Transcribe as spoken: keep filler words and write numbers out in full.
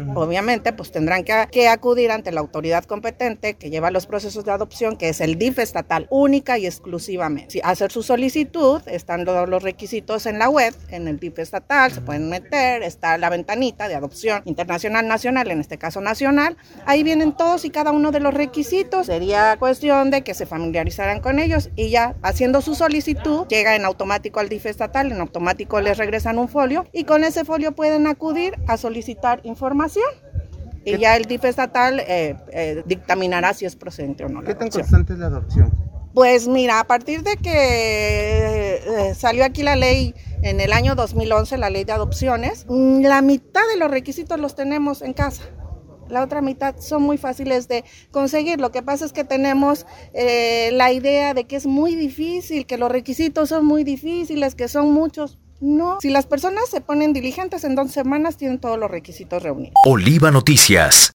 obviamente pues tendrán que, que acudir ante la autoridad competente que lleva los procesos de adopción, que es el D I F estatal, única y exclusivamente. Si hacer su solicitud, están los, los requisitos en la web, en el D I F estatal, se pueden meter, está la ventanita de adopción internacional, nacional, en este caso nacional, ahí vienen todos y cada uno de los requisitos, sería cuestión de que se familiarizaran con ellos y ya haciendo su solicitud, llega en automático al D I F estatal, en automático les regresan un folio y con ese folio pueden acudir a solicitar información. Y ya el D I F estatal eh, eh, dictaminará si es procedente o no. ¿Qué tan constante es la adopción? Pues mira, a partir de que eh, salió aquí la ley en el año dos mil once, la ley de adopciones, la mitad de los requisitos los tenemos en casa. La otra mitad son muy fáciles de conseguir. Lo que pasa es que tenemos eh, la idea de que es muy difícil, que los requisitos son muy difíciles, que son muchos. No, si las personas se ponen diligentes, en dos semanas tienen todos los requisitos reunidos. Oliva Noticias.